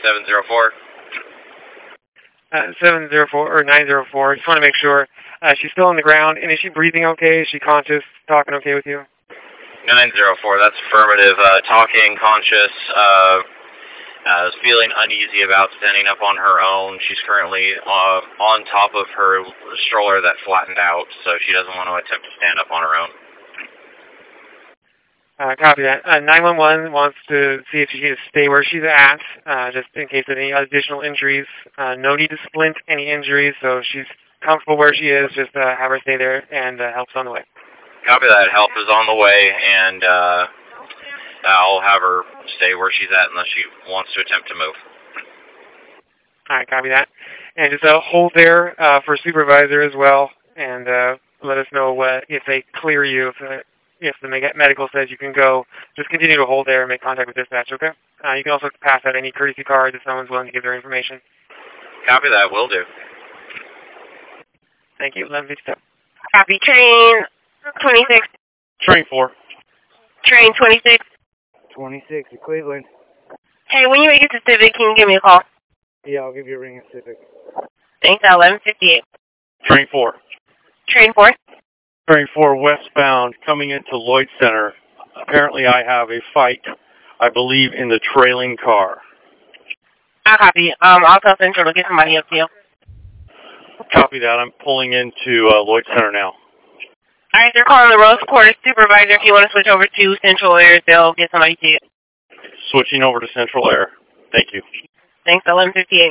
704. 704 or 904. Just want to make sure she's still on the ground, and is she breathing okay? Is she conscious? Talking okay with you? 904. That's affirmative. Talking, conscious. Is feeling uneasy about standing up on her own. She's currently on top of her stroller that flattened out, so she doesn't want to attempt to stand up on her own. Copy that. 911 wants to see if she can stay where she's at, just in case of any additional injuries. No need to splint any injuries, so she's comfortable where she is. Just have her stay there, and help's on the way. Copy that. Help is on the way, and I'll have her stay where she's at unless she wants to attempt to move. All right, copy that. And just hold there for supervisor as well, and let us know if they clear you. If the medical says you can go, just continue to hold there and make contact with dispatch, okay? You can also pass out any courtesy cards if someone's willing to give their information. Copy that. Will do. Thank you. 1157. Copy. Train 26. Train 4. Train 26. 26 at Cleveland. Hey, when you make it to Civic, can you give me a call? Yeah, I'll give you a ring at Civic. Thanks, 1158. Train 4. Train 4. Train 4 westbound coming into Lloyd Center. Apparently I have a fight, I believe, in the trailing car. I'll copy. I'll tell Central to get somebody up to you. Copy that. I'm pulling into Lloyd Center now. All right, they're calling the Rose Quarter supervisor. If you want to switch over to Central Air, they'll get somebody to you. Switching over to Central Air. Thank you. Thanks, 1158.